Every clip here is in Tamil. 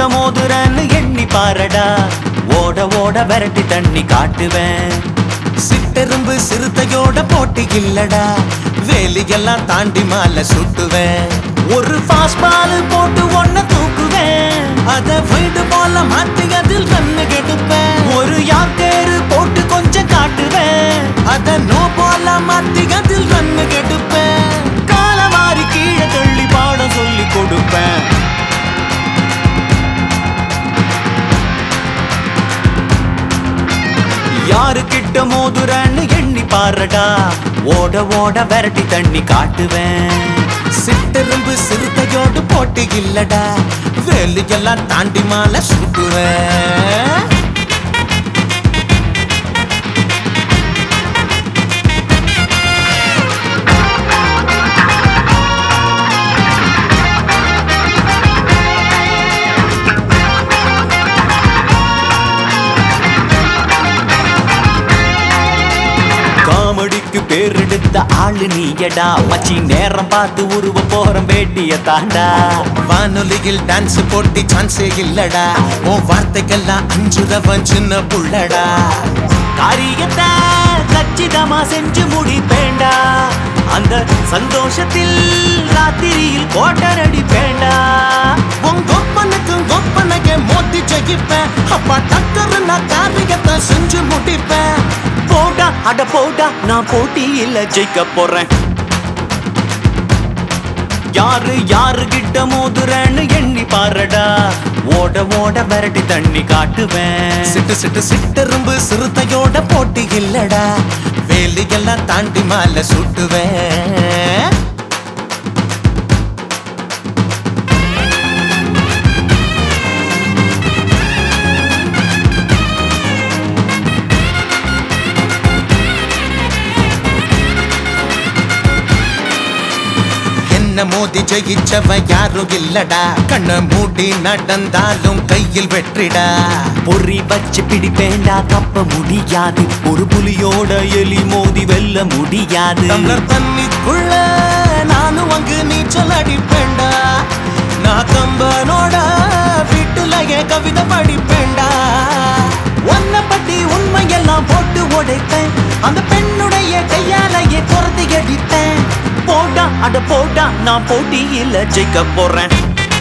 மோதுறன்னு எண்ணி பாரடா ஓட ஓட விரட்டி தண்ணி காட்டுவேன் சிட்டெரும்பு சிறுத்தையோட போட்டி இல்லடா வேலியெல்லாம் தாண்டி மாலை சுட்டுவேன் ஒரு ஃபாஸ்ட் பால் போட்டு ஒன்ன தூக்குவேன் அத வைடு போல மாத்தி அதில் கண்ணு கெடுப்பேன் ஒரு யாக்கேரு போட்டு கொஞ்சம் காட்டுவேன் அத நோ போல மாத்தி அதில் கண்ணு கெடுப்பேன் கால மாறி கீழே தள்ளி பாடம் சொல்லி கொடுப்பேன் யாரு கிட்ட மோதுறன்னு எண்ணி பாரடா ஓட ஓட விரட்டி தண்ணி காட்டுவேன் சிட்டெரும்பு சிறுத்தையோடு போட்டி இல்லடா வேலியெல்லாம் தாண்டி மாலை சுட்டுவேன் காமெடிக்கு பேர் எடுத்த ஆளு நீயடா மச்சி நேரம் பார்த்து உருவ போறோம் வேட்டிய தாண்டா வானொலியில் டான்ஸ் போட்டி சான்ஸே இல்லடா உன் வார்த்தைக்கெல்லாம் அஞ்சுரவன் சின்ன புள்ளடா காரியத்தை கச்சிதமா செஞ்சு முடிப்பேண்டா அந்த சந்தோஷத்தில் ராத்திரியில் கோட்டர் அடிப்பேண்டா உன் கொப்பனுக்கும் கொப்பனகை மோதி ஜெயிப்பேன் அப்பா டக்கரு நான் காரியத்தை செஞ்சு முடிப்பேன் போடா அட போடா நான் போட்டியில ஜெயிக்க போறேன் யாரு யாரு கிட்ட மோதுறன்னு எண்ணி பாரடா ஓட ஓட விரட்டி தண்ணி காட்டுவேன் சிட்டு சிட்டு சிட்டெரும்பு சிறுத்தையோட போட்டி இல்லடா வேலியெல்லாம் தாண்டி மாலை சுட்டுவேன் மோதி ஜெயிச்சவ யாரும் இல்லடா கண்ண மூடி நடந்தாலும் கையில் வெற்றிடா பொறி வச்சு பிடிப்பேண்டா தப்ப முடியாது ஒரு புலியோட எலி மோதி வெல்ல முடியாது தமிழர் தண்ணிக்குள்ள நானும் அங்கு நீச்சல் அடிப்பேண்டா நான் கம்பனோட வீட்டுலயே கவிதை படிப்பேண்டா ஒன்ன பத்தி உண்மையெல்லாம் போட்டு உடைப்பேன் அந்த பெண்ணுடைய கையாலேயே குறத்தி அடிப்பேன் போடா அட போடா நான் போட்டியில ஜெயிக்க போறேன்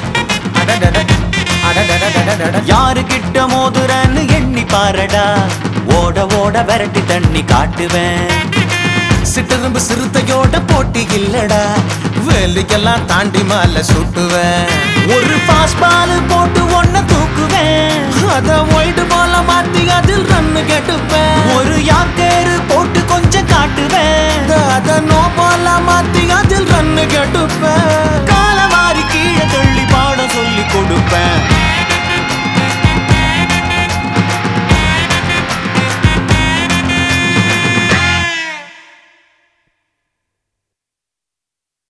யாரு கிட்ட மோதுறன்னு எண்ணி பாரடா ஓட ஓட விரட்டி தண்ணி காட்டுவேன் சிட்டெரும்பு சிறுத்தையோட போட்டி இல்லடா வேலியெல்லாம் தாண்டி மாலை சுட்டுவேன் ஒரு ஃபாஸ்ட் பால் போட்டு ஒன்ன தூக்குவேன் அத வைடு போல மாத்தி அதில் ரன்னு கெடுப்பேன் ஒரு யாக்கேரு போட்டு கொஞ்சம் காட்டுவேன் அத நோ போல மாத்தி அதில் ரன்னு கெடுப்பேன்